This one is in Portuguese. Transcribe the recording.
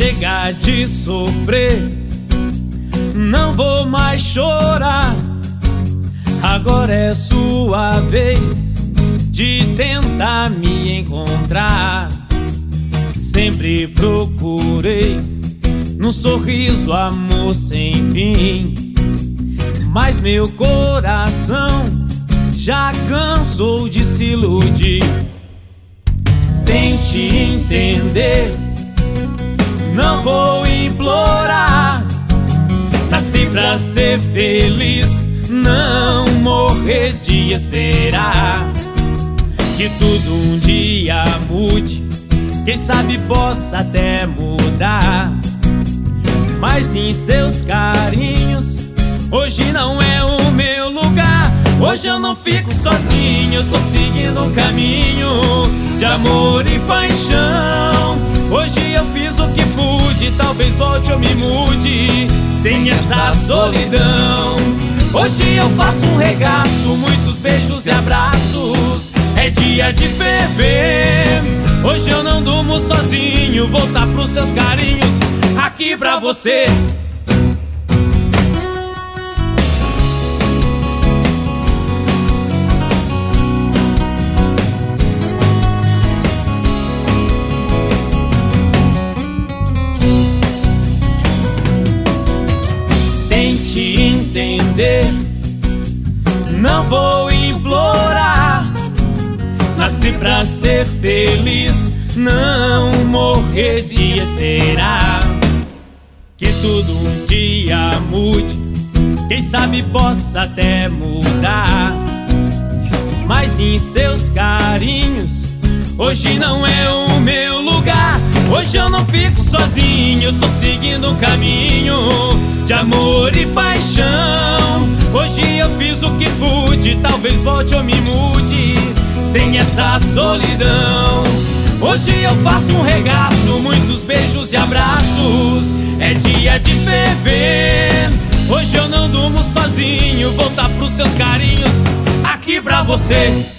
chega de sofrer, não vou mais chorar. Agora é sua vez de tentar me encontrar. Sempre procurei num sorriso amor sem fim, mas meu coração já cansou de se iludir. Tente entender, não vou implorar. Nasci pra ser feliz, não morrer de esperar. Que tudo um dia mude, quem sabe possa até mudar. Mas em seus carinhos, hoje não é o meu lugar. Hoje eu não fico sozinho, tô seguindo um caminho de amor e paixão. Hoje eu fiz o que pude, talvez volte ou me mude sem essa solidão. Hoje eu faço um regaço, muitos beijos e abraços. É dia de ferver. Hoje eu não durmo sozinho, voltar pros seus carinhos, aqui pra você. Tente entender, não vou implorar. Nasci pra ser feliz, não morrer de esperar. Que tudo um dia mude, quem sabe possa até mudar. Mas em seus carinhos, hoje não é o meu lugar. Hoje eu não fico sozinho, tô seguindo um caminho de amor e paixão. Hoje eu fiz o que pude, talvez volte ou me mude sem essa solidão. Hoje eu faço um regaço, muitos beijos e abraços. É dia de ferver. Hoje eu não durmo sozinho, voltar pros seus carinhos, aqui pra você.